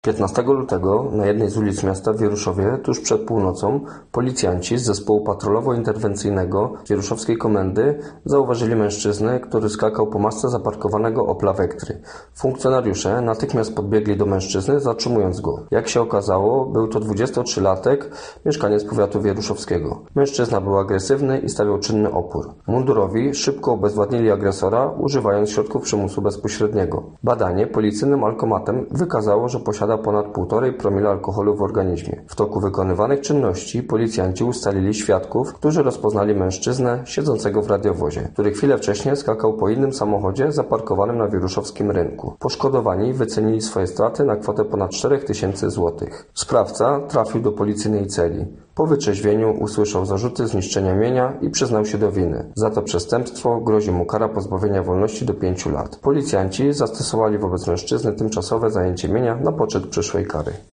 15 lutego na jednej z ulic miasta w Wieruszowie, tuż przed północą, policjanci z zespołu patrolowo-interwencyjnego Wieruszowskiej Komendy zauważyli mężczyznę, który skakał po masce zaparkowanego Opla Vectry. Funkcjonariusze natychmiast podbiegli do mężczyzny, zatrzymując go. Jak się okazało, był to 23-latek, mieszkaniec powiatu wieruszowskiego. Mężczyzna był agresywny i stawiał czynny opór. Mundurowi szybko obezwładnili agresora, używając środków przymusu bezpośredniego. Badanie policyjnym alkomatem wykazało, że posiada ponad 1,5 promila alkoholu w organizmie. W toku wykonywanych czynności policjanci ustalili świadków, którzy rozpoznali mężczyznę siedzącego w radiowozie, który chwilę wcześniej skakał po innym samochodzie zaparkowanym na wieruszowskim rynku. Poszkodowani wycenili swoje straty na kwotę ponad 4000 zł. Sprawca trafił do policyjnej celi. Po wytrzeźwieniu usłyszał zarzuty zniszczenia mienia i przyznał się do winy. Za to przestępstwo grozi mu kara pozbawienia wolności do 5 lat. Policjanci zastosowali wobec mężczyzny tymczasowe zajęcie mienia na poczet przyszłej kary.